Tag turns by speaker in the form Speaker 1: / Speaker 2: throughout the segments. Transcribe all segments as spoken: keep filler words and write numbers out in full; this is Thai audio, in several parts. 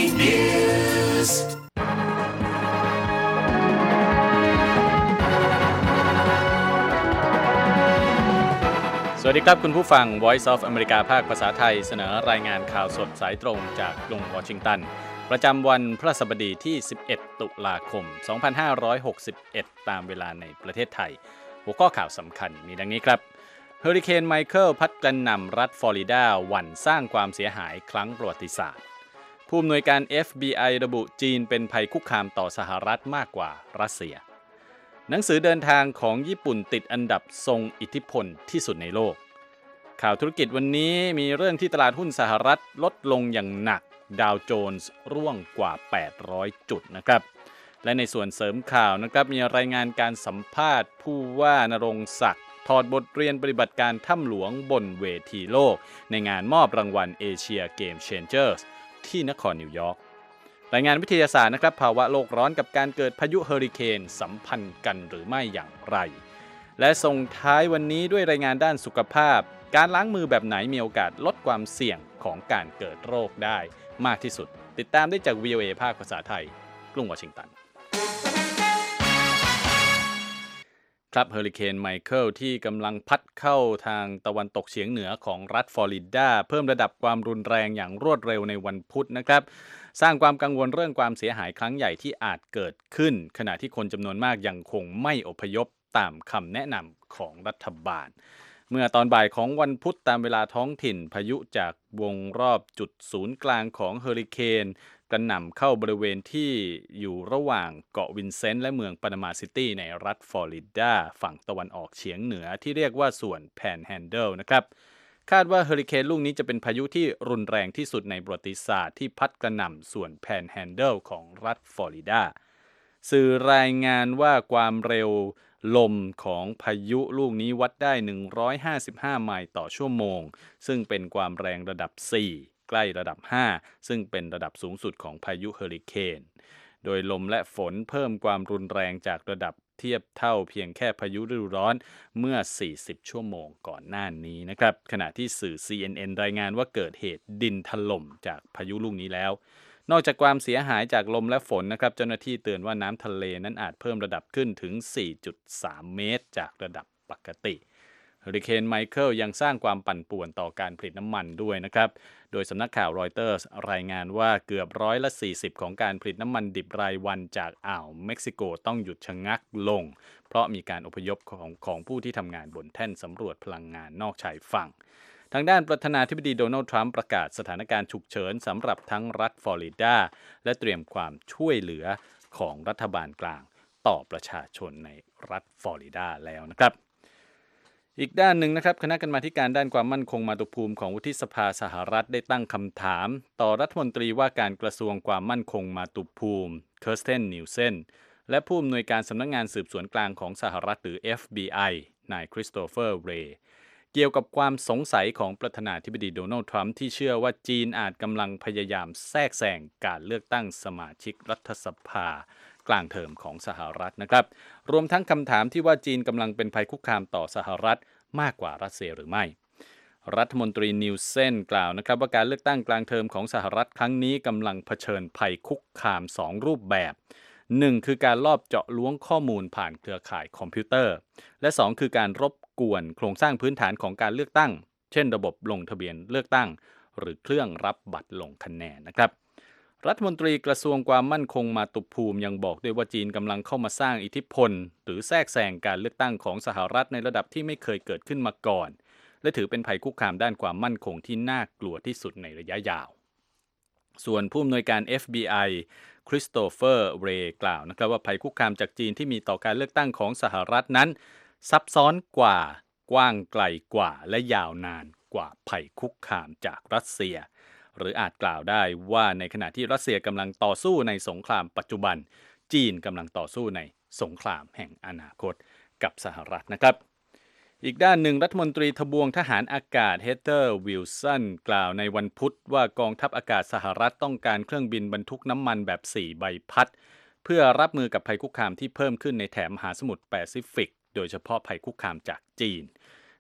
Speaker 1: Newsสวัสดีครับคุณผู้ฟัง Voice of America ภาคภาษาไทยเสนอรายงานข่าวสดสายตรงจากกรุงวอชิงตันประจำวันพฤหัสบดีที่สิบเอ็ดตุลาคมสองพันห้าร้อยหกสิบเอ็ดตามเวลาในประเทศไทยหัวข้อข่าวสำคัญมีดังนี้ครับเฮอริเคนไมเคิลพัดกระหน่ำรัฐฟลอริดาหวั่นสร้างความเสียหายครั้งประวัติศาสตร์ผู้อำนวยการ เอฟ บี ไอ ระบุจีนเป็นภัยคุกคามต่อสหรัฐมากกว่ารัสเซียหนังสือเดินทางของญี่ปุ่นติดอันดับทรงอิทธิพลที่สุดในโลกข่าวธุรกิจวันนี้มีเรื่องที่ตลาดหุ้นสหรัฐลดลงอย่างหนักดาวโจนส์ร่วงกว่าแปดร้อยจุดนะครับและในส่วนเสริมข่าวนะครับมีรายงานการสัมภาษณ์ผู้ว่านรงค์ศักดิ์ถอดบทเรียนปฏิบัติการถ้ำหลวงบนเวทีโลกในงานมอบรางวัลเอเชียเกมเชนเจอร์สที่นครนิวยอร์กรายงานวิทยาศาสตร์นะครับภาวะโลกร้อนกับการเกิดพายุเฮอริเคนสัมพันธ์กันหรือไม่อย่างไรและส่งท้ายวันนี้ด้วยรายงานด้านสุขภาพการล้างมือแบบไหนมีโอกาสลดความเสี่ยงของการเกิดโรคได้มากที่สุดติดตามได้จาก วี โอ เอ ภาคภาษาไทยกรุงวอชิงตันครับเฮอริเคนไมเคิลที่กำลังพัดเข้าทางตะวันตกเฉียงเหนือของรัฐฟลอริดาเพิ่มระดับความรุนแรงอย่างรวดเร็วในวันพุธนะครับสร้างความกังวลเรื่องความเสียหายครั้งใหญ่ที่อาจเกิดขึ้นขณะที่คนจำนวนมากยังคงไม่อพยพตามคำแนะนำของรัฐบาลเมื่อตอนบ่ายของวันพุธตามเวลาท้องถิ่นพายุจากวงรอบจุดศูนย์กลางของเฮอริเคนกระหน่ำเข้าบริเวณที่อยู่ระหว่างเกาะวินเซนต์และเมืองปานามาซิตี้ในรัฐฟลอริดาฝั่งตะวันออกเฉียงเหนือที่เรียกว่าส่วนแพนแฮนเดิลนะครับคาดว่าเฮอริเคนลูกนี้จะเป็นพายุที่รุนแรงที่สุดในประวัติศาสตร์ที่พัดกระหน่ำส่วนแพนแฮนเดิลของรัฐฟลอริดาสื่อรายงานว่าความเร็วลมของพายุลูกนี้วัดได้หนึ่งร้อยห้าสิบห้าไมล์ต่อชั่วโมงซึ่งเป็นความแรงระดับสี่ใกล้ระดับห้าซึ่งเป็นระดับสูงสุดของพายุเฮอริเคนโดยลมและฝนเพิ่มความรุนแรงจากระดับเทียบเท่าเพียงแค่พายุฤดูร้อนเมื่อสี่สิบชั่วโมงก่อนหน้านี้นะครับขณะที่สื่อ ซี เอ็น เอ็น รายงานว่าเกิดเหตุดินถล่มจากพายุลูกนี้แล้วนอกจากความเสียหายจากลมและฝนนะครับเจ้าหน้าที่เตือนว่าน้ำทะเลนั้นอาจเพิ่มระดับขึ้นถึง สี่จุดสาม เมตรจากระดับปกติเฮอริเคนไมเคิลยังสร้างความปั่นป่วนต่อการผลิตน้ำมันด้วยนะครับโดยสำนักข่าวรอยเตอร์สรายงานว่าเกือบร้อยละสี่สิบของการผลิตน้ำมันดิบรายวันจากอ่าวเม็กซิโกต้องหยุดชะงักลงเพราะมีการอพยพของของผู้ที่ทำงานบนแท่นสำรวจพลังงานนอกชายฝั่งทางด้านประธานาธิบดีโดนัลด์ทรัมป์ประกาศสถานการณ์ฉุกเฉินสำหรับทั้งรัฐฟลอริดาและเตรียมความช่วยเหลือของรัฐบาลกลางต่อประชาชนในรัฐฟลอริดาแล้วนะครับอีกด้านหนึ่งนะครับคณะกรรมาการด้านความมั่นคงมาตุภูมิของวุฒิสภาสหรัฐได้ตั้งคำถามต่อรัฐมนตรีว่าการกระทรวงความมั่นคงมาตุภูมิเคิร์สเทนนิวเซนและผู้อำนวยการสำนักงานสืบสวนกลางของสหรัฐหรือ เอฟ บี ไอ นายคริสโตเฟอร์เรย์เกี่ยวกับความสงสัยของประธานาธิบดีโดนัลด์ทรัมป์ที่เชื่อว่าจีนอาจกำลังพยายามแทรกแซงการเลือกตั้งสมาชิกรัฐสภากลางเทอมของสหรัฐนะครับรวมทั้งคำถามที่ว่าจีนกำลังเป็นภัยคุกคามต่อสหรัฐมากกว่ารัสเซียหรือไม่รัฐมนตรีนิวเซนกล่าวนะครับว่าการเลือกตั้งกลางเทอมของสหรัฐครั้งนี้กำลังเผชิญภัยคุกคามสองรูปแบบหนึ่งคือการลอบเจาะล้วงข้อมูลผ่านเครือข่ายคอมพิวเตอร์และสองคือการรบกวนโครงสร้างพื้นฐานของการเลือกตั้งเช่นระบบลงทะเบียนเลือกตั้งหรือเครื่องรับบัตรลงคะแนนนะครับรัฐมนตรีกระทรวงความมั่นคงมาตุภูมิยังบอกด้วยว่าจีนกำลังเข้ามาสร้างอิทธิพลหรือแทรกแซงการเลือกตั้งของสหรัฐในระดับที่ไม่เคยเกิดขึ้นมาก่อนและถือเป็นภัยคุกคามด้านความมั่นคงที่น่ากลัวที่สุดในระยะยาวส่วนผู้อำนวยการ เอฟ บี ไอ คริสโตเฟอร์เรย์กล่าวนะครับว่าภัยคุกคามจากจีนที่มีต่อการเลือกตั้งของสหรัฐนั้นซับซ้อนกว่ากว้างไกลกว่าและยาวนานกว่าภัยคุกคามจากรัสเซียหรืออาจกล่าวได้ว่าในขณะที่รัสเซียกำลังต่อสู้ในสงครามปัจจุบันจีนกำลังต่อสู้ในสงครามแห่งอนาคตกับสหรัฐนะครับอีกด้านหนึ่งรัฐมนตรีทบวงทหารอากาศเฮเธอร์วิลสันกล่าวในวันพุธว่ากองทัพอากาศสหรัฐต้องการเครื่องบินบรรทุกน้ำมันแบบสี่ใบพัดเพื่อรับมือกับภัยคุกคามที่เพิ่มขึ้นในแถบมหาสมุทรแปซิฟิกโดยเฉพาะภัยคุกคามจากจีน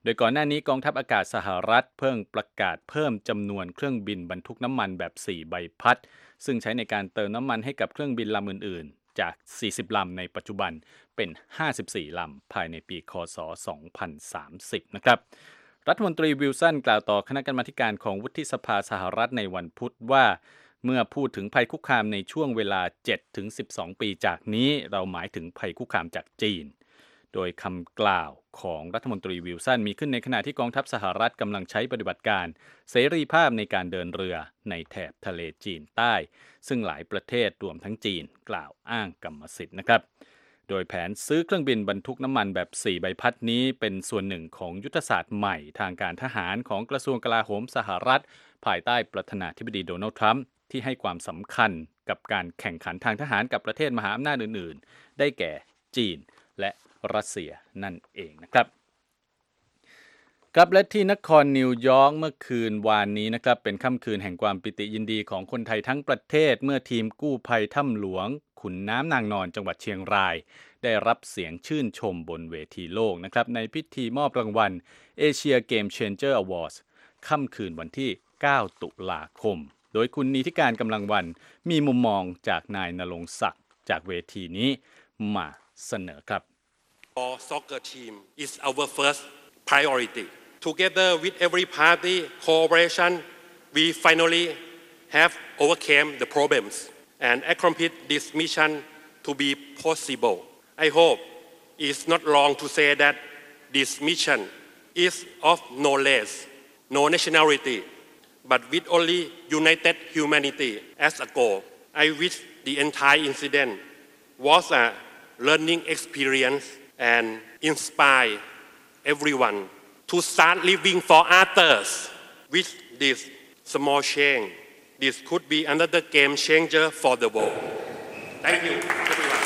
Speaker 1: โดยก่อนหน้านี้กองทัพอากาศสหรัฐเพิ่งประกาศเพิ่มจำนวนเครื่องบินบรรทุกน้ำมันแบบสี่ใบพัดซึ่งใช้ในการเติมน้ำมันให้กับเครื่องบินลำอื่นๆจากสี่สิบลำในปัจจุบันเป็นห้าสิบสี่ลำภายในปีค.ศ. สองพันสามสิบนะครับรัฐมนตรีวิลสันกล่าวต่อคณะกรรมาการของวุฒิสภาสหรัฐในวันพุธว่าเมื่อพูดถึงภัยคุกคามในช่วงเวลา เจ็ดถึงสิบสอง ปีจากนี้เราหมายถึงภัยคุกคามจากจีนโดยคำกล่าวของรัฐมนตรีวิลสันมีขึ้นในขณะที่กองทัพสหรัฐกำลังใช้ปฏิบัติการเสรีภาพในการเดินเรือในแถบทะเลจีนใต้ซึ่งหลายประเทศรวมทั้งจีนกล่าวอ้างกรรมสิทธิ์นะครับโดยแผนซื้อเครื่องบินบรรทุกน้ำมันแบบสี่ใบพัดนี้เป็นส่วนหนึ่งของยุทธศาสตร์ใหม่ทางการทหารของกระทรวงกลาโหมสหรัฐภายใต้ประธานาธิบดีโดนัลด์ทรัมป์ที่ให้ความสำคัญกับการแข่งขันทางทหารกับประเทศมหาอำนาจอื่นๆได้แก่จีนและรัสเซียนั่นเองนะครับครับและที่นครนิวยอร์กเมื่อคืนวานนี้นะครับเป็นค่ำคืนแห่งความปิติยินดีของคนไทยทั้งประเทศเมื่อทีมกู้ภัยถ้ำหลวงขุนน้ำนางนอนจังหวัดเชียงรายได้รับเสียงชื่นชมบนเวทีโลกนะครับในพิธีมอบรางวัล Asia Game Changer Awards ค่ำคืนวันที่เก้าตุลาคมโดยคุณนิติการกำลังวันมีมุมมองจากนายณรงค์ศักดิ์จากเวทีนี้มาเสนอครับ
Speaker 2: Our soccer team is our first priority. Together with every party cooperation, we finally have overcome the problems and accomplished this mission to be possible. I hope it's not wrong to say that this mission is of no race, no nationality, but with only united humanity as a goal. I wish the entire incident was a learning experience.and inspire everyone to start living for others. With this small change, this could be another game changer for the world. Thank you, everyone.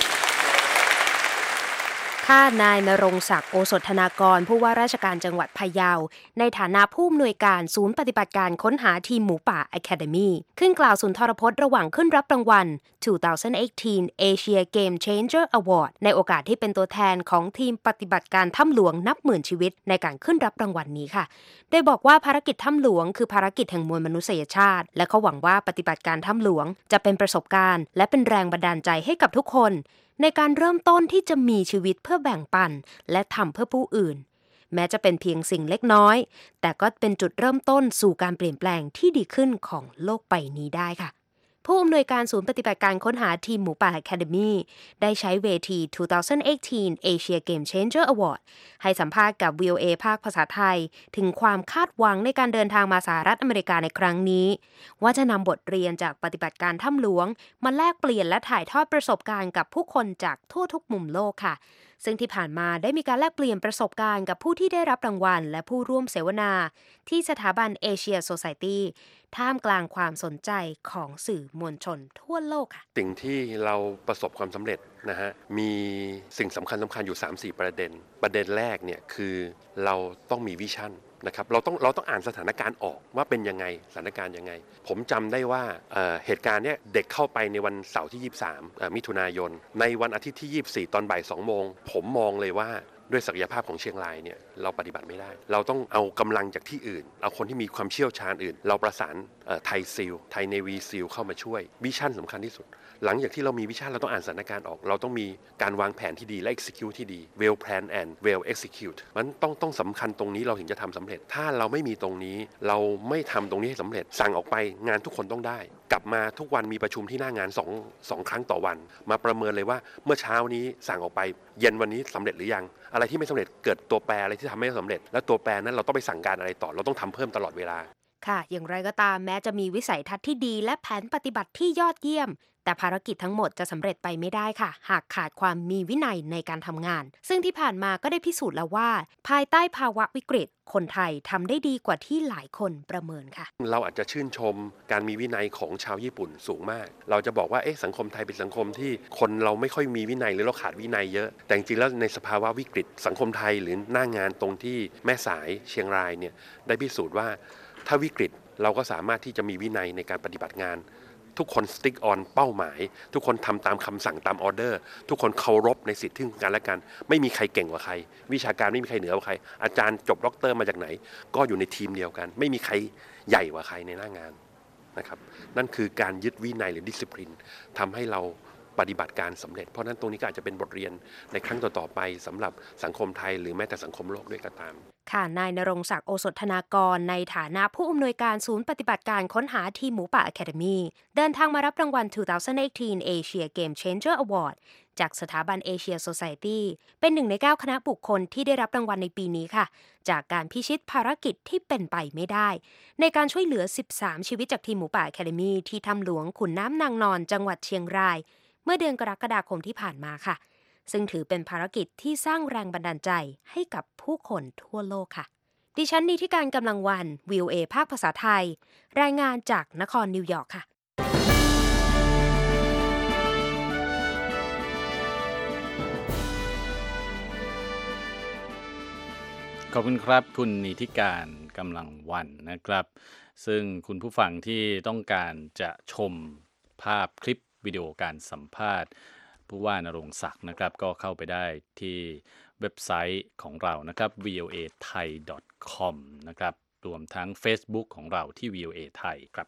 Speaker 3: ถ้านายณรงค์ศักดิ์โอสถธนากรผู้ว่าราชการจังหวัดพะเยาในฐานะผู้อำนวยการศูนย์ปฏิบัติการค้นหาทีมหมูป่า Academy ขึ้นกล่าวสุนทรพจน์ระหว่างขึ้นรับรางวัล สองพันสิบแปด Asia Game Changer Award ในโอกาสที่เป็นตัวแทนของทีมปฏิบัติการถ้ำหลวงนับหมื่นชีวิตในการขึ้นรับรางวัลนี้ค่ะโดยบอกว่าภารกิจถ้ำหลวงคือภารกิจแห่งมวลมนุษยชาติและเขาหวังว่าปฏิบัติการถ้ำหลวงจะเป็นประสบการณ์และเป็นแรงบันดาลใจให้กับทุกคนในการเริ่มต้นที่จะมีชีวิตเพื่อแบ่งปันและทำเพื่อผู้อื่นแม้จะเป็นเพียงสิ่งเล็กน้อยแต่ก็เป็นจุดเริ่มต้นสู่การเปลี่ยนแปลงที่ดีขึ้นของโลกใบนี้ได้ค่ะผู้อำนวยการศูนย์ปฏิบัติการค้นหาทีมหมูป่า Academy ได้ใช้เวที สองพันสิบแปด Asia Game Changer Award ให้สัมภาษณ์กับ วี โอ เอ ภาคภาษาไทยถึงความคาดหวังในการเดินทางมาสหรัฐอเมริกาในครั้งนี้ว่าจะนำบทเรียนจากปฏิบัติการถ้ำหลวงมาแลกเปลี่ยนและถ่ายทอดประสบการณ์กับผู้คนจากทั่วทุกมุมโลกค่ะซึ่งที่ผ่านมาได้มีการแลกเปลี่ยนประสบการณ์กับผู้ที่ได้รับรางวัลและผู้ร่วมเสวนาที่สถาบัน Asia Society ท่ามกลางความสนใจของสื่อมวลชนทั่วโลกค่ะ
Speaker 2: สิ่งที่เราประสบความสำเร็จนะฮะมีสิ่งสำคัญสำคัญอยู่ สามสี่ ประเด็นประเด็นแรกเนี่ยคือเราต้องมีวิชั่นนะครับเราต้องเราต้องอ่านสถานการณ์ออกว่าเป็นยังไงสถานการณ์ยังไงผมจำได้ว่า เอ่อ เหตุการณ์เนี้ยเด็กเข้าไปในวันเสาร์ที่ยี่สิบสามเอ่อมิถุนายนในวันอาทิตย์ที่ยี่สิบสี่ตอนบ่ายสองโมงผมมองเลยว่าด้วยศักยภาพของเชียงรายเนี่ยเราปฏิบัติไม่ได้เราต้องเอากำลังจากที่อื่นเอาคนที่มีความเชี่ยวชาญอื่นเราประสานไทยซีลไทยเนวีซีลเข้ามาช่วยวิชั่นสำคัญที่สุดหลังจากที่เรามีวิชั่นเราต้องอ่านสถานการณ์ออกเราต้องมีการวางแผนที่ดีและ execute ที่ดี well plan and well execute มันต้องต้องสำคัญตรงนี้เราถึงจะทำสำเร็จถ้าเราไม่มีตรงนี้เราไม่ทำตรงนี้ให้สำเร็จสั่งออกไปงานทุกคนต้องได้กลับมาทุกวันมีประชุมที่หน้างาน2 2ครั้งต่อวันมาประเมินเลยว่าเมื่อเช้านี้สั่งออกไปเย็นวันนี้สำเร็จหรือยังอะไรที่ไม่สำเร็จเกิดตัวแปรอะไรที่ทำไม่สำเร็จและตัวแปรนั้นเราต้องไปสั่งการอะไรต่อเราต้องทำเพิ่มตลอดเวลา
Speaker 3: ค่ะอย่างไรก็ตามแม้จะมีวิสัยทัศน์ที่ดีและแผนปฏิบัติที่ยอดเยี่ยมแต่ภารกิจทั้งหมดจะสำเร็จไปไม่ได้ค่ะหากขาดความมีวินัยในการทำงานซึ่งที่ผ่านมาก็ได้พิสูจน์แล้วว่าภายใต้ภาวะวิกฤตคนไทยทำได้ดีกว่าที่หลายคนประเมินค่ะ
Speaker 2: เราอาจจะชื่นชมการมีวินัยของชาวญี่ปุ่นสูงมากเราจะบอกว่าเอ๊ะสังคมไทยเป็นสังคมที่คนเราไม่ค่อยมีวินัยหรือเราขาดวินัยเยอะแต่จริงๆแล้วในสภาวะวิกฤตสังคมไทยหรือหน้างานตรงที่แม่สายเชียงรายเนี่ยได้พิสูจน์ว่าถ้าวิกฤตเราก็สามารถที่จะมีวินัยในการปฏิบัติงานทุกคน stick on เป้าหมายทุกคนทำตามคำสั่งตามออเดอร์ทุกคนเคารพในสิทธิของกันและกันไม่มีใครเก่งกว่าใครวิชาการไม่มีใครเหนือกว่าใครอาจารย์จบด็อกเตอร์มาจากไหนก็อยู่ในทีมเดียวกันไม่มีใครใหญ่กว่าใครในหน้างานนะครับนั่นคือการยึดวินัยหรือ discipline ทำให้เราปฏิบัติการสำเร็จเพราะนั้นตรงนี้ก็อาจจะเป็นบทเรียนในครั้งต่อๆไปสำหรับสังคมไทยหรือแม้แต่สังคมโลกด้วยก็ตาม
Speaker 3: ค่ะนายณรงค์ศักดิ์โอสถธนากรในฐานะผู้อำนวยการศูนย์ปฏิบัติการค้นหาทีมหมูป่า Academy เดินทางมารับรางวัล สองพันสิบแปด Asia Game Changer Award จากสถาบัน Asia Society เป็นหนึ่งในเก้าคณะบุคคลที่ได้รับรางวัลในปีนี้ค่ะจากการพิชิตภารกิจที่เป็นไปไม่ได้ในการช่วยเหลือสิบสามชีวิตจากทีมหมูป่า Academy ที่ถ้ำหลวงขุนน้ำนางนอนจังหวัดเชียงรายเมื่อเดือนกรกฎาคมที่ผ่านมาค่ะซึ่งถือเป็นภารกิจที่สร้างแรงบันดาลใจให้กับผู้คนทั่วโลกค่ะดิฉันนิติการกำลังวัน วี โอ เอ ภาคภาษาไทยรายงานจากนครนิวยอร์กค่ะ
Speaker 1: ขอบคุณครับคุณนิติการกำลังวันนะครับซึ่งคุณผู้ฟังที่ต้องการจะชมภาพคลิปวิดีโอการสัมภาษณ์ผู้ว่าณรงค์ศักดิ์นะครับก็เข้าไปได้ที่เว็บไซต์ของเรานะครับ วี โอ เอ ไทย ดอท คอม นะครับรวมทั้ง Facebook ของเราที่ วี โอ เอ ไทยครับ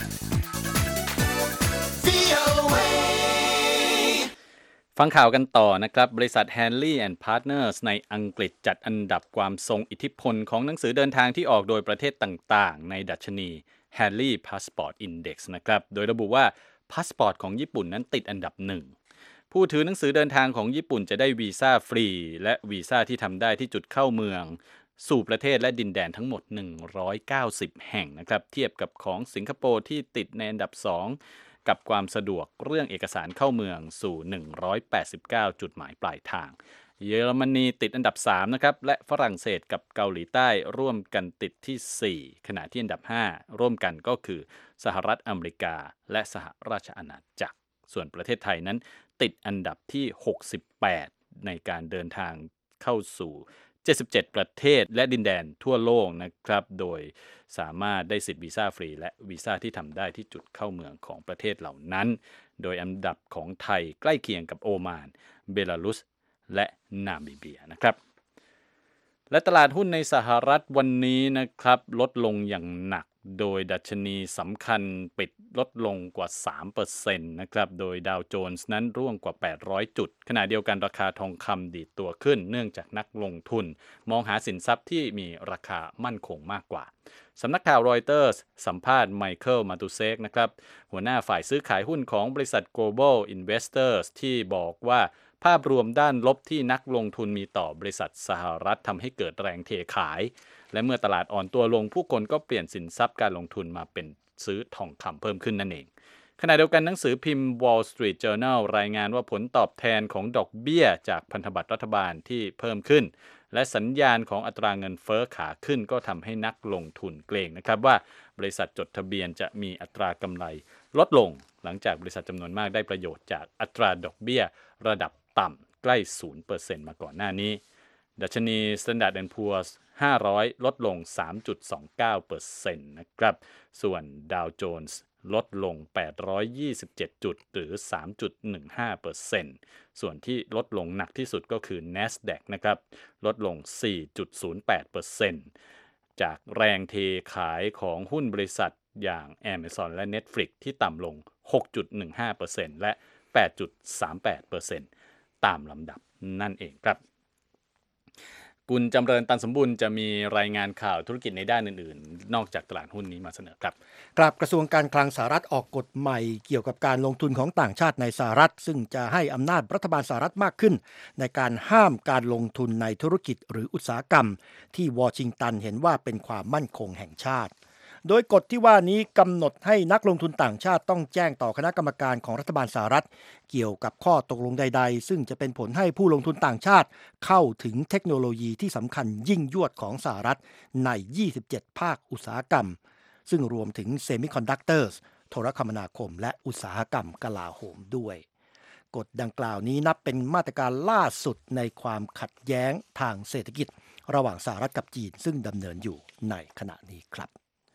Speaker 1: ฟังข่าวกันต่อนะครับบริษัท Henley and Partners ในอังกฤษจัดอันดับความทรงอิทธิพลของหนังสือเดินทางที่ออกโดยประเทศต่างๆในดัชนี Henley Passport Index นะครับโดยระบุว่าพาสปอร์ตของญี่ปุ่นนั้นติดอันดับหนึ่งผู้ถือหนังสือเดินทางของญี่ปุ่นจะได้วีซ่าฟรีและวีซ่าที่ทำได้ที่จุดเข้าเมืองสู่ประเทศและดินแดนทั้งหมดหนึ่งร้อยเก้าสิบแห่งนะครับเทียบกับของสิงคโปร์ที่ติดในอันดับสองกับความสะดวกเรื่องเอกสารเข้าเมืองสู่หนึ่งร้อยแปดสิบเก้าจุดหมายปลายทางเยอรมนีติดอันดับสามนะครับและฝรั่งเศสกับเกาหลีใต้ร่วมกันติดที่สี่ขณะที่อันดับห้าร่วมกันก็คือสหรัฐอเมริกาและสหราชอาณาจักรส่วนประเทศไทยนั้นติดอันดับที่หกสิบแปดในการเดินทางเข้าสู่เจ็ดสิบเจ็ดประเทศและดินแดนทั่วโลกนะครับโดยสามารถได้สิทธิวีซ่าฟรีและวีซ่าที่ทำได้ที่จุดเข้าเมืองของประเทศเหล่านั้นโดยอันดับของไทยใกล้เคียงกับโอมานเบลารุสและนามิเบียนะครับและตลาดหุ้นในสหรัฐวันนี้นะครับลดลงอย่างหนักโดยดัชนีสำคัญปิดลดลงกว่า สามเปอร์เซ็นต์ นะครับโดยดาวโจนส์นั้นร่วงกว่าแปดร้อยจุดขณะเดียวกันราคาทองคำดีดตัวขึ้นเนื่องจากนักลงทุนมองหาสินทรัพย์ที่มีราคามั่นคงมากกว่าสำนักข่าวรอยเตอร์สสัมภาษณ์ไมเคิลมาตูเซกนะครับหัวหน้าฝ่ายซื้อขายหุ้นของบริษัท Global Investors ที่บอกว่าภาพรวมด้านลบที่นักลงทุนมีต่อบริษัทสหรัฐทำให้เกิดแรงเทขายและเมื่อตลาดอ่อนตัวลงผู้คนก็เปลี่ยนสินทรัพย์การลงทุนมาเป็นซื้อทองคำเพิ่มขึ้นนั่นเองขณะเดียวกันหนังสือพิมพ์ Wall Street Journal รายงานว่าผลตอบแทนของดอกเบี้ยจากพันธบัตรรัฐบาลที่เพิ่มขึ้นและสัญญาณของอัตราเงินเฟ้อขาขึ้นก็ทำให้นักลงทุนเกรงนะครับว่าบริษัทจดทะเบียนจะมีอัตรากำไรลดลงหลังจากบริษัทจำนวนมากได้ประโยชน์จากอัตราดอกเบี้ยระดับต่ำใกล้ ศูนย์เปอร์เซ็นต์ มาก่อนหน้านี้ดัชนี Standard แอนด์ Poor's ห้าร้อยลดลง สามจุดสองเก้าเปอร์เซ็นต์ นะครับส่วน Dow Jones ลดลงแปดร้อยยี่สิบเจ็ดจุดหรือ สามจุดหนึ่งห้าเปอร์เซ็นต์ ส่วนที่ลดลงหนักที่สุดก็คือ NASDAQ นะครับลดลง สี่จุดศูนย์แปดเปอร์เซ็นต์ จากแรงเทขายของหุ้นบริษัทอย่าง Amazon และ Netflix ที่ต่ำลง หกจุดหนึ่งห้าเปอร์เซ็นต์ และ แปดจุดสามแปดเปอร์เซ็นต์ ตามลำดับนั่นเองครับคุณจำเริญตันสมบูรณ์จะมีรายงานข่าวธุรกิจในด้านอื่นๆนอกจากตลาดหุ้นนี้มาเสนอครับ
Speaker 4: กราบกระทรวงการคลังสหรัฐออกกฎใหม่เกี่ยวกับการลงทุนของต่างชาติในสหรัฐซึ่งจะให้อำนาจรัฐบาลสหรัฐมากขึ้นในการห้ามการลงทุนในธุรกิจหรืออุตสาหกรรมที่วอชิงตันเห็นว่าเป็นความมั่นคงแห่งชาติโดยกฎที่ว่านี้กำหนดให้นักลงทุนต่างชาติต้องแจ้งต่อคณะกรรมการของรัฐบาลสหรัฐเกี่ยวกับข้อตกลงใดๆซึ่งจะเป็นผลให้ผู้ลงทุนต่างชาติเข้าถึงเทคโนโลยีที่สำคัญยิ่งยวดของสหรัฐในยี่สิบเจ็ดภาคอุตสาหกรรมซึ่งรวมถึงเซมิคอนดักเตอร์โทรคมนาคมและอุตสาหกรรมกลาโหมด้วยกฎดังกล่าวนี้นับเป็นมาตรการล่าสุดในความขัดแย้งทางเศรษฐกิจระหว่างสหรัฐกับจีนซึ่งดำเนินอยู่ในขณะนี้ครับ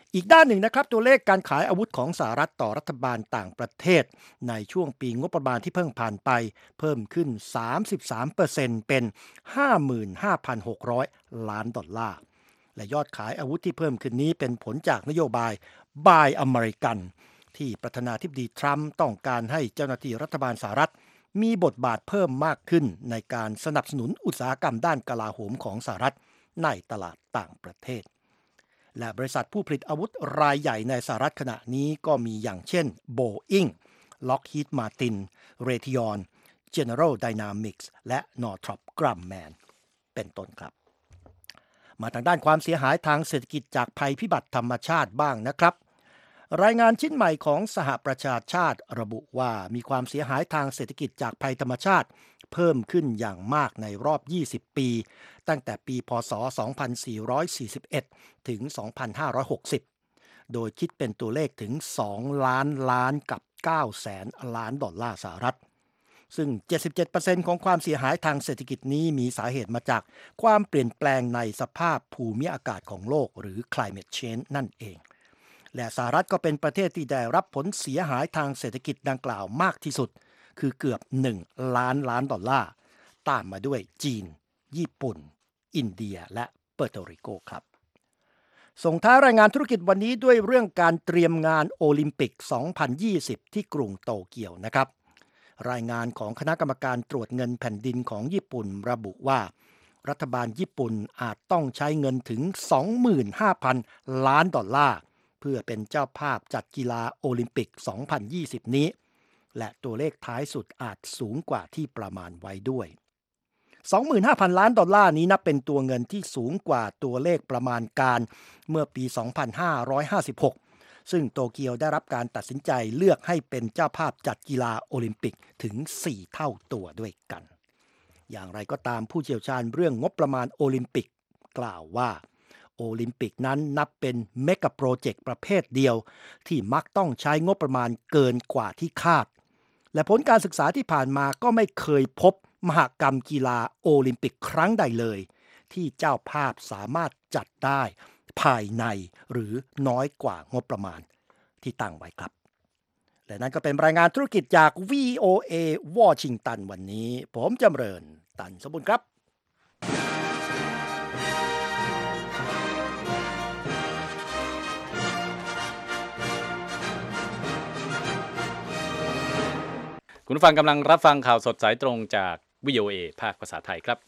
Speaker 4: อีกด้านหนึ่งนะครับตัวเลขการขายอาวุธของสหรัฐต่อรัฐบาลต่างประเทศในช่วงปีงบประมาณที่เพิ่งผ่านไปเพิ่มขึ้น สามสิบสามเปอร์เซ็นต์ เป็น ห้าหมื่นห้าพันหกร้อย ล้านดอลลาร์และยอดขายอาวุธที่เพิ่มขึ้นนี้เป็นผลจากนโยบาย Buy American ที่ประธานาธิบดีทรัมป์ต้องการให้เจ้าหน้าที่รัฐบาลสหรัฐมีบทบาทเพิ่มมากขึ้นในการสนับสนุนอุตสาหกรรมด้านกลาโหมของสหรัฐในตลาดต่างประเทศและบริษัทผู้ผลิตอาวุธรายใหญ่ในสหรัฐขณะนี้ก็มีอย่างเช่น Boeing, Lockheed Martin, Raytheon, General Dynamics และ Northrop Grumman เป็นต้นครับมาทางด้านความเสียหายทางเศรษฐกิจจากภัยพิบัติธรรมชาติบ้างนะครับรายงานชิ้นใหม่ของสหประชาชาติระบุว่ามีความเสียหายทางเศรษฐกิจจากภัยธรรมชาติเพิ่มขึ้นอย่างมากในรอบยี่สิบปีตั้งแต่ปีพ.ศ. สองพันสี่ร้อยสี่สิบเอ็ดถึง สองพันห้าร้อยหกสิบโดยคิดเป็นตัวเลขถึงสองล้านล้านกับเก้าแสนล้านดอลลาร์สหรัฐซึ่ง เจ็ดสิบเจ็ดเปอร์เซ็นต์ ของความเสียหายทางเศรษฐกิจนี้มีสาเหตุมาจากความเปลี่ยนแปลงในสภาพภูมิอากาศของโลกหรือ climate change นั่นเองและสหรัฐก็เป็นประเทศที่ได้รับผลเสียหายทางเศรษฐกิจดังกล่าวมากที่สุดคือเกือบหนึ่งล้านล้านดอลลาร์ตามมาด้วยจีนญี่ปุ่นอินเดียและเปอร์โตริโกครับส่งท้ายรายงานธุรกิจวันนี้ด้วยเรื่องการเตรียมงานโอลิมปิกสองพันยี่สิบที่กรุงโตเกียวนะครับรายงานของคณะกรรมการตรวจเงินแผ่นดินของญี่ปุ่นระบุว่ารัฐบาลญี่ปุ่นอาจต้องใช้เงินถึง สองหมื่นห้าพัน ล้านดอลลาร์เพื่อเป็นเจ้าภาพจัดกีฬาโอลิมปิกสองพันยี่สิบนี้และตัวเลขท้ายสุดอาจสูงกว่าที่ประมาณไว้ด้วย สองหมื่นห้าพัน ล้านดอลลาร์นี้นับเป็นตัวเงินที่สูงกว่าตัวเลขประมาณการเมื่อปี สองพันห้าร้อยห้าสิบหกซึ่งโตเกียวได้รับการตัดสินใจเลือกให้เป็นเจ้าภาพจัดกีฬาโอลิมปิกถึงสี่เท่าตัวด้วยกันอย่างไรก็ตามผู้เชี่ยวชาญเรื่องงบประมาณโอลิมปิกกล่าวว่าโอลิมปิกนั้นนับเป็นเมกะโปรเจกต์ประเภทเดียวที่มักต้องใช้งบประมาณเกินกว่าที่คาดและผลการศึกษาที่ผ่านมาก็ไม่เคยพบมหกรรมกีฬาโอลิมปิกครั้งใดเลยที่เจ้าภาพสามารถจัดได้ภายในหรือน้อยกว่างบประมาณที่ตั้งไว้ครับและนั่นก็เป็นรายงานธุรกิจจาก วี โอ เอ วอชิงตันวันนี้ผมจำเริญตันสมบูรณ์ครับ
Speaker 1: คุณผู้ฟังกำลังรับฟังข่าวสดสายตรงจาก วี โอ เอ ภาคภาษาไทยครับ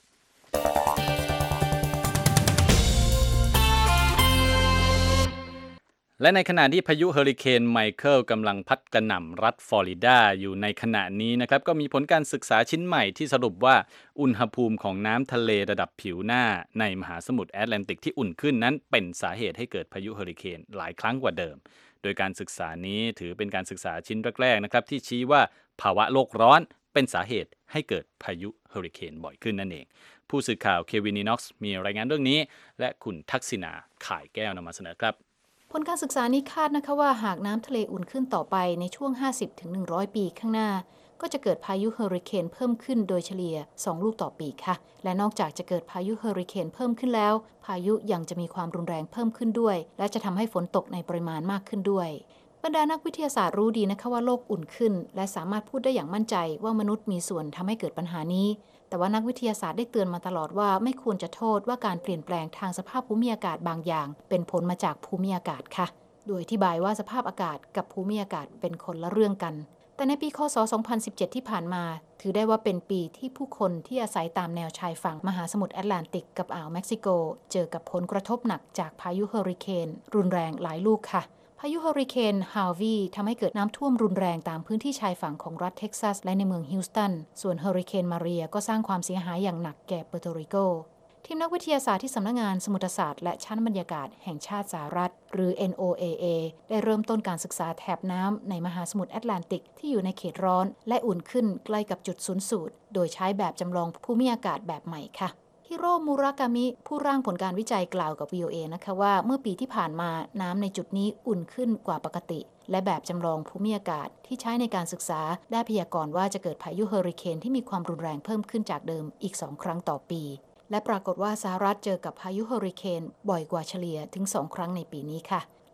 Speaker 1: และในขณะที่พายุเฮอริเคนไมเคิลกำลังพัดกระหน่ำรัฐฟลอริดาอยู่ในขณะนี้นะครับก็มีผลการศึกษาชิ้นใหม่ที่สรุปว่าอุณหภูมิของน้ำทะเลระดับผิวหน้าในมหาสมุทรแอตแลนติกที่อุ่นขึ้นนั้นเป็นสาเหตุให้เกิดพายุเฮอริเคนหลายครั้งกว่าเดิมโดยการศึกษานี้ถือเป็นการศึกษาชิ้นแรกๆนะครับที่ชี้ว่าภาวะโลกร้อนเป็นสาเหตุให้เกิดพายุเฮอริเคนบ่อยขึ้นนั่นเองผู้สื่อข่าวเควินนีน็อกซ์มีรายงานเรื่องนี้และคุณทักษิณาข่ายแก้วนำมาเสนอครับ
Speaker 5: ผลการศึกษานี้คาดนะคะว่าหากน้ำทะเลอุ่นขึ้นต่อไปในช่วง ห้าสิบถึงหนึ่งร้อย ปีข้างหน้าก็จะเกิดพายุเฮอริเคนเพิ่มขึ้นโดยเฉลี่ยสองลูกต่อปีค่ะและนอกจากจะเกิดพายุเฮอริเคนเพิ่มขึ้นแล้วพายุยังจะมีความรุนแรงเพิ่มขึ้นด้วยและจะทำให้ฝนตกในปริมาณมากขึ้นด้วยบรรดานักวิทยาศาสตร์รู้ดีนะคะว่าโลกอุ่นขึ้นและสามารถพูดได้อย่างมั่นใจว่ามนุษย์มีส่วนทำให้เกิดปัญหานี้แต่ว่านักวิทยาศาสตร์ได้เตือนมาตลอดว่าไม่ควรจะโทษว่าการเปลี่ยนแปลงทางสภาพภูมิอากาศบางอย่างเป็นผลมาจากภูมิอากาศค่ะโดยอธิบายว่าสภาพอากาศกับภูมิอากาศเป็นคนละเรื่องกันแต่ในปีค.ศ. สองพันสิบเจ็ดที่ผ่านมาถือได้ว่าเป็นปีที่ผู้คนที่อาศัยตามแนวชายฝั่งมหาสมุทรแอตแลนติกกับอ่าวเม็กซิโกเจอกับผลกระทบหนักจากพายุเฮอริเคนรุนแรงหลายลูกค่ะพายุเฮอริเคนฮาร์วีทำให้เกิดน้ำท่วมรุนแรงตามพื้นที่ชายฝั่งของรัฐเท็กซัสและในเมืองฮิวสตันส่วนเฮอริเคนมาเรียก็สร้างความเสียหายอย่างหนักแก่เปอร์โตริโกทีมนักวิทยาศาสตร์ที่สำนักงานสมุทรศาสตร์และชั้นบรรยากาศแห่งชาติสหรัฐหรือ เอ็น โอ เอ เอ ได้เริ่มต้นการศึกษาแถบน้ำในมหาสมุทรแอตแลนติกที่อยู่ในเขตร้อนและอุ่นขึ้นใกล้กับจุดศูนย์สูตรโดยใช้แบบจำลองภูมิอากาศแบบใหม่ค่ะฮิโร่มูรากามิผู้ร่างผลการวิจัยกล่าวกับ วี โอ เอ นะคะว่าเมื่อปีที่ผ่านมาน้ำในจุดนี้อุ่นขึ้นกว่าปกติและแบบจำลองภูมิอากาศที่ใช้ในการศึกษาได้พยากรณ์ว่าจะเกิดพายุเฮอริเคนที่มีความรุนแรงเพิ่มขึ้นจากเดิมอีกสองครั้งต่อปีและปรากฏว่าสหรัฐเจอกับพายุเฮอริเคนบ่อยกว่าเฉลี่ยถึงสองครั้งในปีนี้ค่ะ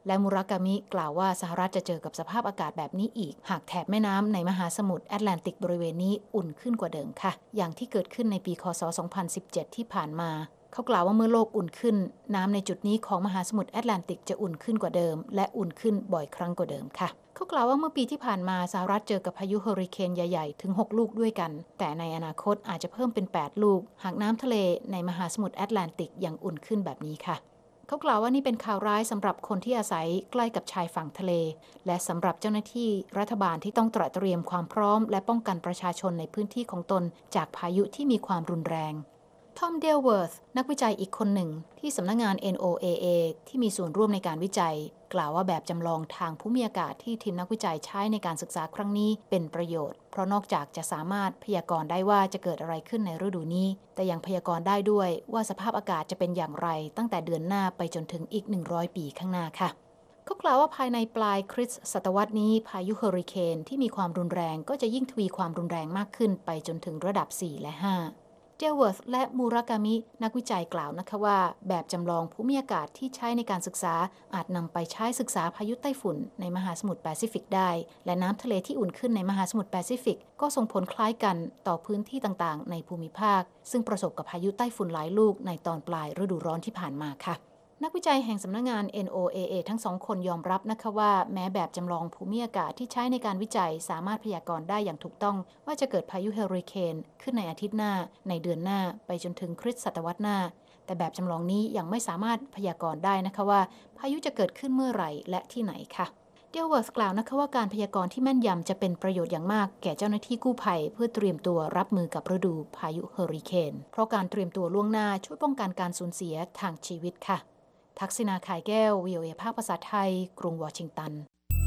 Speaker 5: และมุรากามิกล่าวว่าสหรัฐจะเจอกับสภาพอากาศแบบนี้อีกหากแถบแม่น้ำในมหาสมุทรแอตแลนติกบริเวณนี้อุ่นขึ้นกว่าเดิมค่ะอย่างที่เกิดขึ้นในปีคศสองพันสิบเจ็ดที่ผ่านมาเขากล่าวว่าเมื่อโลกอุ่นขึ้นน้ำในจุดนี้ของมหาสมุทรแอตแลนติกจะอุ่นขึ้นกว่าเดิมและอุ่นขึ้นบ่อยครั้งกว่าเดิมค่ะเขากล่าวว่าเมื่อปีที่ผ่านมาสหรัฐเจอกับพายุเฮอริเคนใหญ่ๆถึงหกลูกด้วยกันแต่ในอนาคตอาจจะเพิ่มเป็นแปดลูกหากน้ำทะเลในมหาสมุทรแอตแลนติกยังอุ่นขึ้นแบบนี้ค่ะเขากล่าวว่านี่เป็นข่าวร้ายสำหรับคนที่อาศัยใกล้กับชายฝั่งทะเลและสำหรับเจ้าหน้าที่รัฐบาลที่ต้องตระเตรียมความพร้อมและป้องกันประชาชนในพื้นที่ของตนจากพายุที่มีความรุนแรงทอม เดลเวิร์ธนักวิจัยอีกคนหนึ่งที่สำนักงาน เอ็น โอ เอ เอ ที่มีส่วนร่วมในการวิจัยกล่าวว่าแบบจำลองทางภูมิอากาศที่ทีมนักวิจัยใช้ในการศึกษาครั้งนี้เป็นประโยชน์เพราะนอกจากจะสามารถพยากรณ์ได้ว่าจะเกิดอะไรขึ้นในฤดูนี้แต่ยังพยากรณ์ได้ด้วยว่าสภาพอากาศจะเป็นอย่างไรตั้งแต่เดือนหน้าไปจนถึงอีกหนึ่งร้อยปีข้างหน้าค่ะเขากล่าวว่าภายในปลายคริสต์ศตวรรษนี้พายุเฮอริเคนที่มีความรุนแรงก็จะยิ่งทวีความรุนแรงมากขึ้นไปจนถึงระดับสี่และห้าเดลเวิร์ธและมูรากามินักวิจัยกล่าวนะคะว่าแบบจำลองภูมิอากาศที่ใช้ในการศึกษาอาจนำไปใช้ศึกษาพายุไต้ฝุ่นในมหาสมุทรแปซิฟิกได้และน้ำทะเลที่อุ่นขึ้นในมหาสมุทรแปซิฟิกก็ส่งผลคล้ายกันต่อพื้นที่ต่างๆในภูมิภาคซึ่งประสบกับพายุไต้ฝุ่นหลายลูกในตอนปลายฤดูร้อนที่ผ่านมาค่ะนักวิจัยแห่งสำนักงาน เอ็น โอ เอ เอ ทั้งสองคนยอมรับนะคะว่าแม้แบบจำลองภูมิอากาศที่ใช้ในการวิจัยสามารถพยากรณ์ได้อย่างถูกต้องว่าจะเกิดพายุเฮอริเคนขึ้นในอาทิตย์หน้าในเดือนหน้าไปจนถึงคริสต์ศตวรรษหน้าแต่แบบจำลองนี้ยังไม่สามารถพยากรณ์ได้นะคะว่าพายุจะเกิดขึ้นเมื่อไหร่และที่ไหนค่ะเดลเวิร์ธกล่าวนะคะว่าการพยากรณ์ที่แม่นยำจะเป็นประโยชน์อย่างมากแก่เจ้าหน้าที่กู้ภัยเพื่อเตรียมตัวรับมือกับฤดูพายุเฮอริเคนเพราะการเตรียมตัวล่วงหน้าช่วยป้องกันการสูญเสียทางชีวิตค่ะทักษิณา ข่ายแก้ว วี โอ เอ ภาคภาษาไทยกรุงวอชิงตัน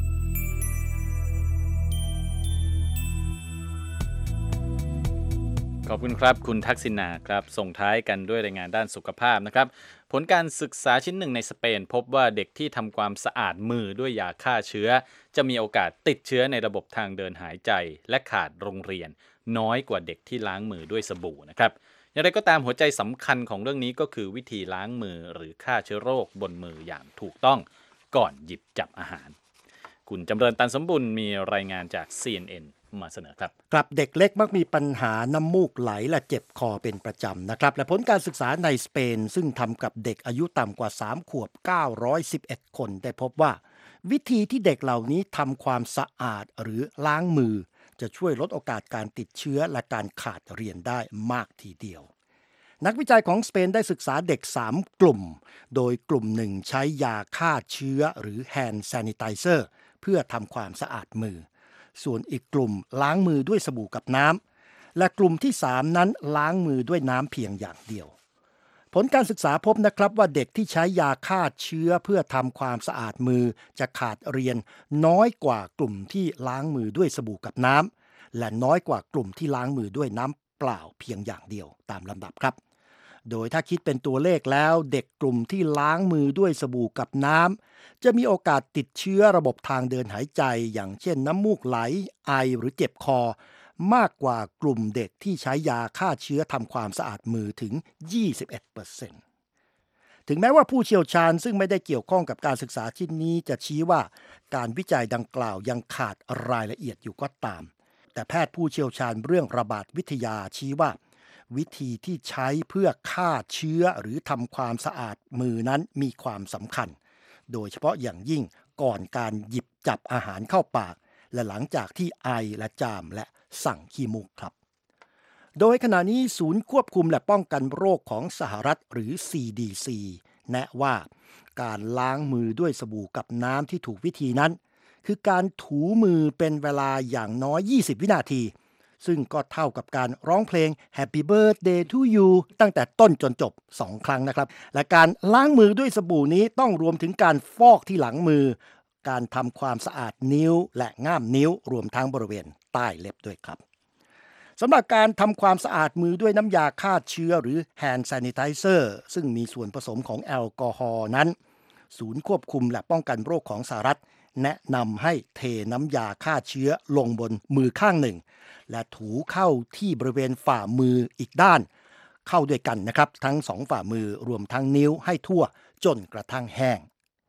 Speaker 1: ขอบคุณครับคุณทักษิณาครับส่งท้ายกันด้วยรายงานด้านสุขภาพนะครับผลการศึกษาชิ้นหนึ่งในสเปนพบว่าเด็กที่ทำความสะอาดมือด้วยยาฆ่าเชื้อจะมีโอกาสติดเชื้อในระบบทางเดินหายใจและขาดโรงเรียนน้อยกว่าเด็กที่ล้างมือด้วยสบู่นะครับอย่างไรก็ตามหัวใจสำคัญของเรื่องนี้ก็คือวิธีล้างมือหรือฆ่าเชื้อโรคบนมืออย่างถูกต้องก่อนหยิบจับอาหารคุณจำเริญตันสมบุญมีรายงานจาก ซี เอ็น เอ็น มาเสนอครับ
Speaker 4: ครับเด็กเล็กมักมีปัญหาน้ำมูกไหลและเจ็บคอเป็นประจำนะครับและผลการศึกษาในสเปนซึ่งทำกับเด็กอายุต่ำกว่าสามขวบเก้าร้อยสิบเอ็ดคนได้พบว่าวิธีที่เด็กเหล่านี้ทำความสะอาดหรือล้างมือจะช่วยลดโอกาสการติดเชื้อและการขาดเรียนได้มากทีเดียวนักวิจัยของสเปนได้ศึกษาเด็กสามกลุ่มโดยกลุ่มหนึ่งใช้ยาฆ่าเชื้อหรือ hand sanitizer เพื่อทำความสะอาดมือส่วนอีกกลุ่มล้างมือด้วยสบู่กับน้ำและกลุ่มที่สามนั้นล้างมือด้วยน้ำเพียงอย่างเดียวผลการศึกษาพบนะครับว่าเด็กที่ใช้ยาฆ่าเชื้อเพื่อทำความสะอาดมือจะขาดเรียนน้อยกว่ากลุ่มที่ล้างมือด้วยสบู่กับน้ำและน้อยกว่ากลุ่มที่ล้างมือด้วยน้ำเปล่าเพียงอย่างเดียวตามลำดับครับโดยถ้าคิดเป็นตัวเลขแล้วเด็กกลุ่มที่ล้างมือด้วยสบู่กับน้ำจะมีโอกาสติดเชื้อระบบทางเดินหายใจอย่างเช่นน้ำมูกไหลไอหรือเจ็บคอมากกว่ากลุ่มเด็กที่ใช้ยาฆ่าเชื้อทำความสะอาดมือถึง ยี่สิบเอ็ดเปอร์เซ็นต์ ถึงแม้ว่าผู้เชี่ยวชาญซึ่งไม่ได้เกี่ยวข้องกับการศึกษาชิ้นนี้จะชี้ว่าการวิจัยดังกล่าวยังขาดรายละเอียดอยู่ก็ตามแต่แพทย์ผู้เชี่ยวชาญเรื่องระบาดวิทยาชี้ว่าวิธีที่ใช้เพื่อฆ่าเชื้อหรือทำความสะอาดมือนั้นมีความสำคัญโดยเฉพาะอย่างยิ่งก่อนการหยิบจับอาหารเข้าปากและหลังจากที่ไอและจามและสั่งขี้มูกครับโดยขณะนี้ศูนย์ควบคุมและป้องกันโรคของสหรัฐหรือ ซี ดี ซี แนะว่าการล้างมือด้วยสบู่กับน้ำที่ถูกวิธีนั้นคือการถูมือเป็นเวลาอย่างน้อยยี่สิบวินาทีซึ่งก็เท่ากับการร้องเพลง Happy Birthday to you ตั้งแต่ต้นจนจบสองครั้งนะครับและการล้างมือด้วยสบู่นี้ต้องรวมถึงการฟอกที่หลังมือการทำความสะอาดนิ้วและง่ามนิ้วรวมทั้งบริเวณใต้เล็บด้วยครับสำหรับการทำความสะอาดมือด้วยน้ำยาฆ่าเชื้อหรือ hand sanitizer ซึ่งมีส่วนผสมของแอลกอฮอล์นั้นศูนย์ควบคุมและป้องกันโรคของสหรัฐแนะนำให้เทน้ำยาฆ่าเชื้อลงบนมือข้างหนึ่งและถูเข้าที่บริเวณฝ่ามืออีกด้านเข้าด้วยกันนะครับทั้งสองฝ่ามือรวมทั้งนิ้วให้ทั่วจนกระทั่งแห้ง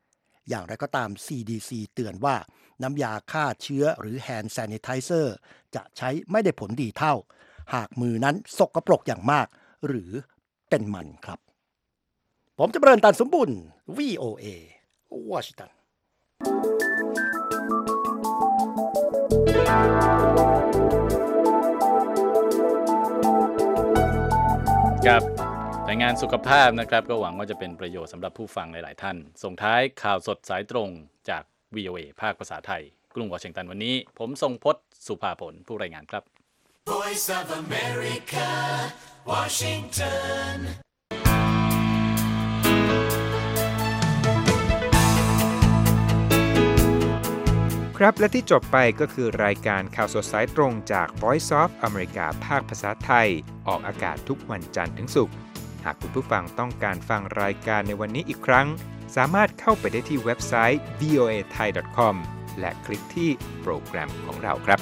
Speaker 4: อย่างไรก็ตาม ซี ดี ซี เตือนว่าน้ำยาฆ่าเชื้อหรือ Hand Sanitizer จะใช้ไม่ได้ผลดีเท่าหากมือนั้นสกปรกอย่างมากหรือเป็นมันครับผมจำเริญตันสมบุญ วี โอ เอ วอชิงตัน
Speaker 1: ครับรายงานสุขภาพนะครับก็หวังว่าจะเป็นประโยชน์สำหรับผู้ฟังหลายๆท่านส่งท้ายข่าวสดสายตรงจาก วี โอ เอ ภาคภาษาไทยกรุงวอชิงตันวันนี้ผมทรงพจน์สุภาผลผู้รายงานครับ Voice of America Washington
Speaker 6: ครับและที่จบไปก็คือรายการข่าวสดสายตรงจาก Voice of America ภาคภาษาไทยออกอากาศทุกวันจันทร์ถึงศุกร์หากคุณผู้ฟังต้องการฟังรายการในวันนี้อีกครั้งสามารถเข้าไปได้ที่เว็บไซต์ วี โอ เอ ไทย ดอท คอม และคลิกที่โปรแกรมของเราครับ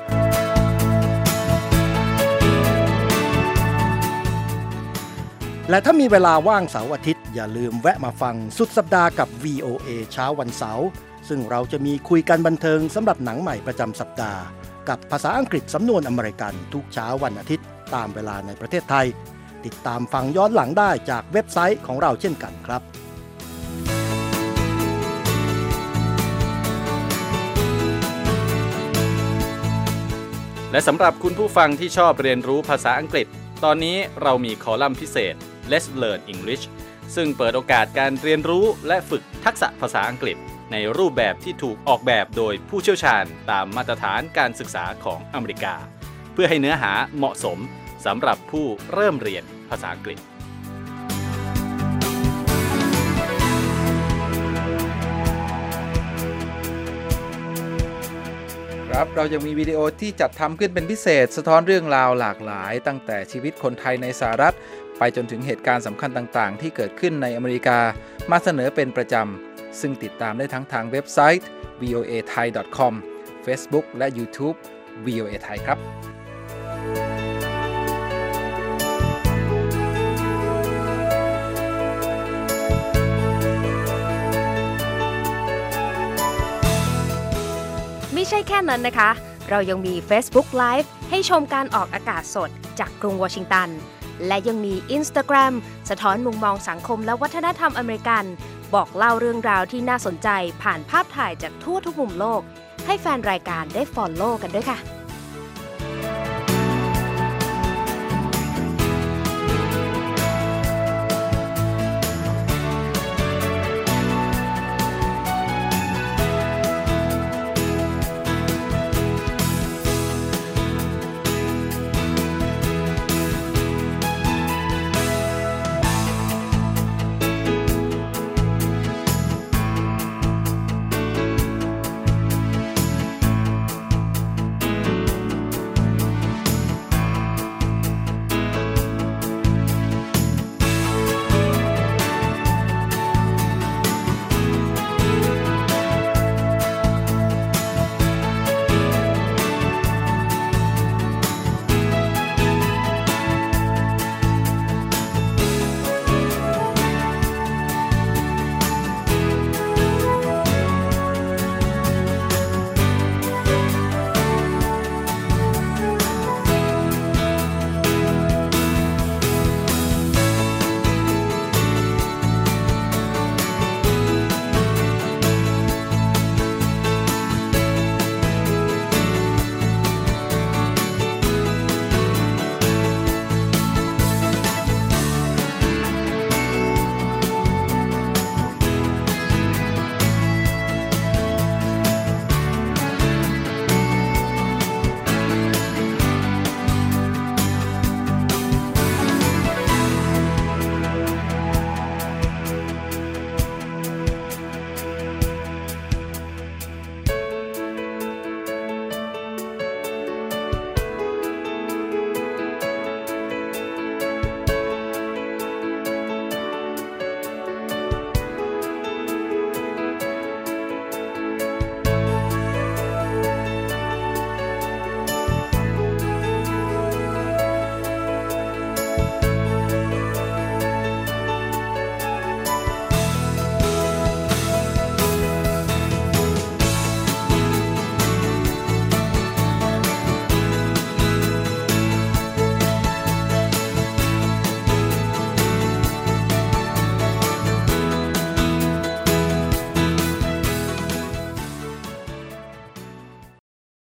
Speaker 4: และถ้ามีเวลาว่างเสาร์อาทิตย์อย่าลืมแวะมาฟังสุดสัปดาห์กับ วี โอ เอ เช้าวันเสาร์ซึ่งเราจะมีคุยกันบันเทิงสำหรับหนังใหม่ประจำสัปดาห์กับภาษาอังกฤษสำนวนอเมริกันทุกเช้าวันอาทิตย์ตามเวลาในประเทศไทยติดตามฟังย้อนหลังได้จากเว็บไซต์ของเราเช่นกันครับ
Speaker 1: และสำหรับคุณผู้ฟังที่ชอบเรียนรู้ภาษาอังกฤษตอนนี้เรามีคอลัมน์พิเศษ Let's Learn English ซึ่งเปิดโอกาสการเรียนรู้และฝึกทักษะภาษาอังกฤษในรูปแบบที่ถูกออกแบบโดยผู้เชี่ยวชาญตามมาตรฐานการศึกษาของอเมริกาเพื่อให้เนื้อหาเหมาะสมสำหรับผู้เริ่มเรียนภาษาอังกฤษ
Speaker 7: ครับเรายังมีวิดีโอที่จัดทำขึ้นเป็นพิเศษสะท้อนเรื่องราวหลากหลายตั้งแต่ชีวิตคนไทยในสหรัฐไปจนถึงเหตุการณ์สำคัญต่างๆที่เกิดขึ้นในอเมริกามาเสนอเป็นประจำซึ่งติดตามได้ทั้งทางเว็บไซต์ วี โอ เอ ไทย ดอท คอม Facebook และ YouTube วี โอ เอ ไทยครับ
Speaker 3: ไม่ใช่แค่นั้นนะคะเรายังมี Facebook Live ให้ชมการออกอากาศสดจากกรุงวอชิงตันและยังมี Instagram สะท้อนมุมมองสังคมและวัฒนธรรมอเมริกันบอกเล่าเรื่องราวที่น่าสนใจผ่านภาพถ่ายจากทั่วทุกมุมโลกให้แฟนรายการได้ follow กันด้วยค่ะ